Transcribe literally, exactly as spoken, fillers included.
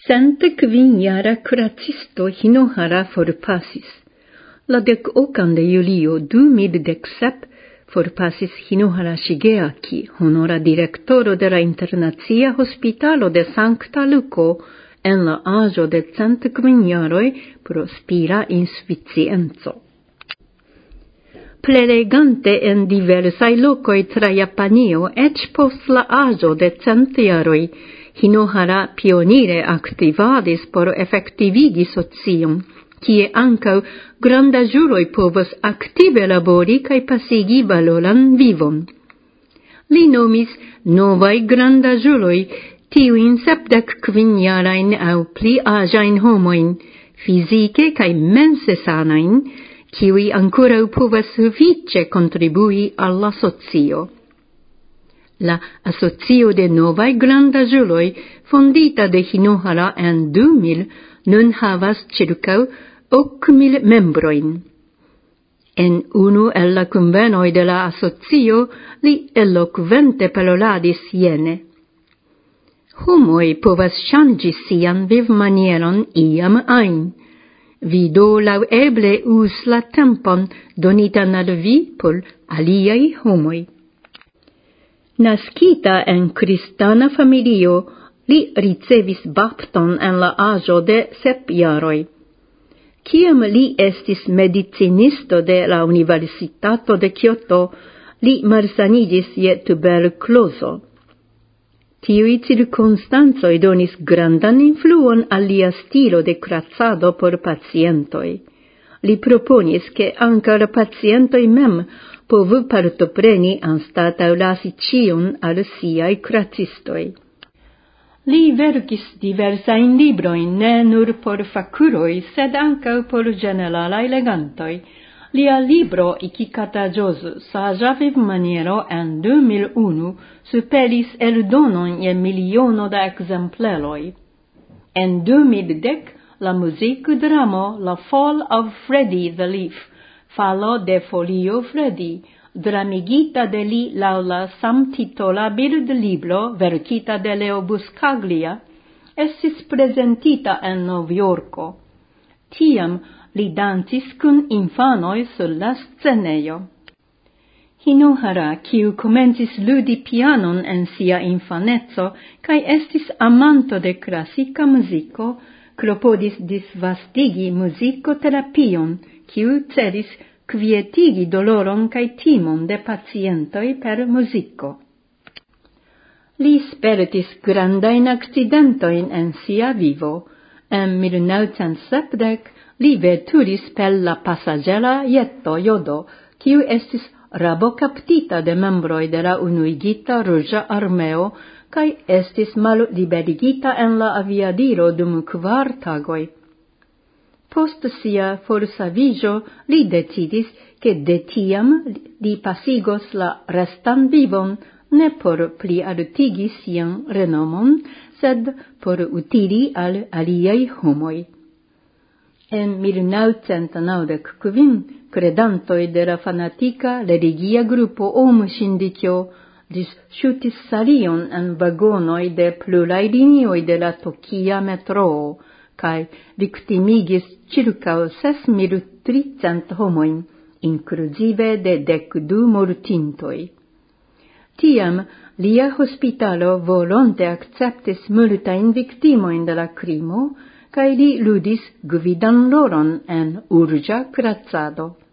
Cent kvin-jara kuracisto Hinohara forpasis. La dek okan de julio du mil dek sep forpasis Hinohara Shigeaki, honora direktoro de la Internacia Hospitalo de Sankta Luko, en la aĝo de cent kvin jaroj pro spira insficienco. Prelegante en diversaj lokoj tra Japanio, eĉ post la aĝo de cent jaroj, Hinohara pionire aktivadis por efektivigi socion, kie ankaŭ grandaĝuloj povas aktive labori kaj pasigi valoran vivon. Li nomis novaj grandaĝuloj tiujn sepdek kvin-jarajn aŭ pli aĝajn homojn, fizike kaj mense sanajn, kiuj ankoraŭ povas sufiĉe kontribui al la socio. La Asocio de Novaj Grandaĵuloj, fondita de Hinohara en du mil, nun havas ĉirkaŭ ok mil membrojn. En unu el la kunvenoj de la asocio li elokvente paroladis jene: Homoj povas ŝanĝi sian vivmanieron iam ajn. Vi do laŭeble uz la tempon donitan al vi por aliaj homoj. Naskita en kristana familio, li ricevis bapton en la aĝo de sep jaroj. Kiam li estis medicinisto de la Universitato de Kyoto, li malsaniĝis je tuberkulozo. Tiuj cirkonstancoj donis grandan influon al lia stilo de kuracado por pacientoj. Li proponis, ke ankaŭ la pacientoj mem povu partopreni anstataŭ lasi ĉion al siaj kuracistoj. Li verkis diversajn librojn ne nur por fakuloj, sed ankaŭ por ĝeneralaj legantoj. Lia libro Ikikata-jozu, saĝa vivmaniero en du mil unu superis eldonon je miliono da ekzempleroj. En du mil dek la muzikdramo La Fall of Freddie the Leaf, Falo de Folio Freddy, dramigita de li laŭ la samtitola bildlibro verkita de Leo Buscaglia, estis prezentita en Novjorko. Tiam li dancis kun infanoj sur la scenejo. Hinohara, kiu komencis ludi pianon en sia infaneco kaj estis amanto de klasika muziko, klopodis disvastigi muzikoterapion, kiu celis kvietigi doloron kaj timon de pacientoj per muziko. Li spertis grandajn akcidentojn en sia vivo. En mil naŭcent sepdek li veturis per la pasaĝera jeto Jodo, kiu estis rabokaptita de membroj de la Unuigita Ruĝa Armeo kaj estis malliberigita en la aviadilo dum kvar tagoj. Post sia forsaviĝo li decidis, ke de tiam li pasigos la restan vivon ne por plialtigi sian renomon, sed por utili al aliaj homoj. En mil naŭcent naŭdek kvin, kredantoj de la fanatika religia grupo Om Shindikyo disŝutis salion en vagonoj de pluraj linioj de la Tokia metroo, kaj viktimigis ĉirkaŭ ses mil tricent homojn, inkluzive de dek du mortintoj. Tiam lia hospitalo volonte akceptis multajn viktimojn de la krimo, kaj li ludis gvidan rolon en urĝa kuracado.